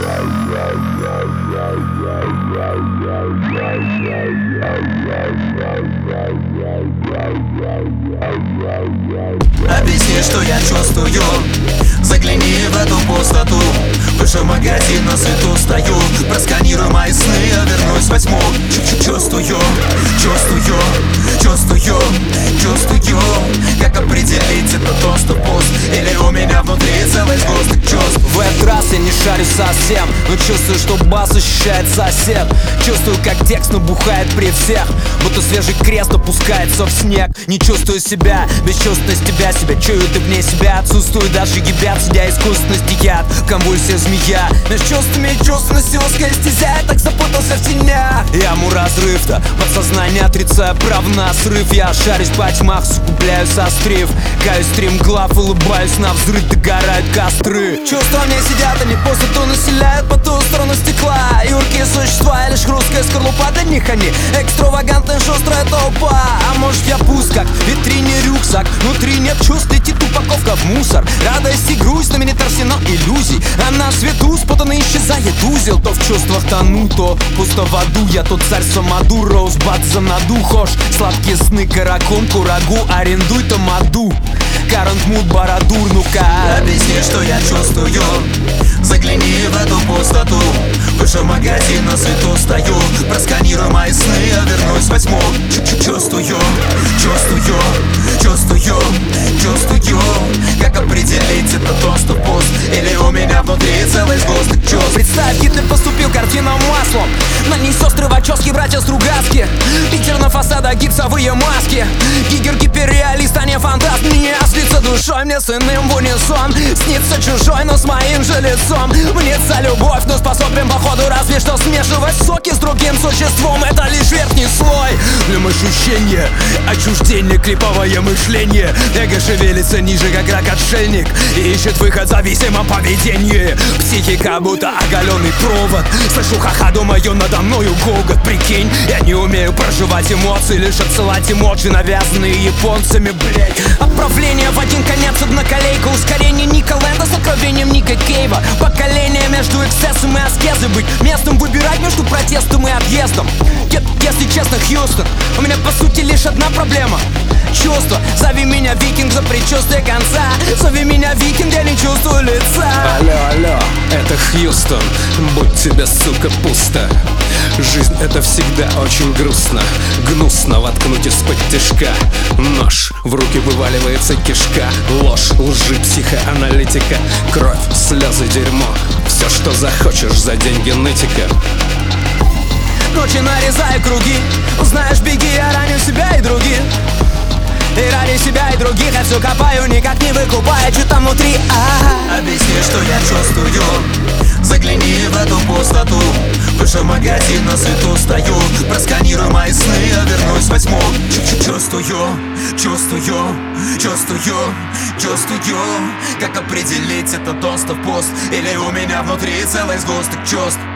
Объясни, что я чувствую. Загляни в эту пустоту. Вышел в магазин, на свету стою. Просканируй мои сны, я вернусь во тьму. Чувствую, чувствую, чувствую, чувствую. Как определить, это то, что пуст, или у меня внутри целый сгусток чувств. В этот раз я не шарю совсем, но чувствую, что бас ощущает сосед. Чувствую, как текст набухает при всех, будто свежий крест опускается в снег. Не чувствую себя, бесчувственность тебя. Себя чую, ты вне себя. Отсутствует даже гибят, судя искусственности яд. В конвульсия змея между чувствами и чувственностью узкая стезя. Я так запутался в тенях. Яму разрыв-то, подсознание отрицая прав на срыв. Я шарюсь по тьмах, сугубляю сострив. Каюсь стримглав, улыбаюсь на взрыв. Догорают костры. Чувства мне сидят, они пустоту населяют по ту сторону стекла. Юркие существа, лишь хрусткая скорлупа. Для них они экстравагантная шустрая толпа. А может я пуст, как в витрине рюкзак. Внутри нет чувств, летит упаковка в мусор. Радость и грусть, но меня не арсенал иллюзий. А на свету спутанно исчезает узел. То в чувствах тону, то пусто в аду. Я тот царь Самаду, Роузбад за наду. Хошь, сладкие сны, каракон, курагу. Арендуй тамаду, Карантмут, Барадур, ну-ка. Объясни, что я чувствую. Загляни в эту пустоту. Вышел в магазин, на свету стою. Просканируй мои сны, я вернусь во тьму. Чувствую, чувствую, чувствую, чувствую. Как определить, это то, что пуст, или у меня внутри целый сгусток чувств. Представь, Гитлер поступил картинным маслом. На ней сестры Вачовски, братья Стругацкие. Питер на фасадах, гипсовые маски. Гигер гиперреалист, а не фантаст. Мне снится душой, мне с иным в унисон. Снится чужой, но с моим же лицом. Мнется любовь, но способен походу разве что смешивать соки с другим существом. Это лишь верхний слой. Для ощущения, отчуждение, клиповое мышление. Эго шевелится ниже, как рак-отшельник, и ищет выход в зависимом поведении. Психика будто оголенный провод. Слышу ха-ха, думаю, надо мною гогот. Прикинь, я не умею проживать эмоции, лишь отсылать эмоджи, навязанные японцами, блять. Отправление в один конец, одна колейка. Ускорение Ника Лэнда с откровением Ника Кейва. Поколение между эксцессом и аскезой. Быть местом, выбирать между протестом и объездом. Если честно, Хьюстон, у меня по сути лишь одна проблема. Чувство, зови меня викинг за предчувствие конца. Зови меня викинг, я не чувствую лица. Алло, алло, это Хьюстон, будь тебе, сука, пусто. Жизнь это всегда очень грустно. Гнусно воткнуть из-под тишка нож, в руки вываливается кишка. Ложь, лжи, психоаналитика. Кровь, слезы, дерьмо. Все, что захочешь за деньги нытика. Ночи нарезаю круги. Узнаешь, беги, я раню себя и других. И ради себя и других я все копаю, никак не выкупая, что там внутри. Объясни, что я чувствую. Загляни в эту пустоту. Вышел в магазин, на свету стою. Просканируй мои сны, я вернусь во тьму. Чувствую, чувствую, чувствую, чувствую. Как определить, это то, что пуст, или у меня внутри целый сгусток чувств.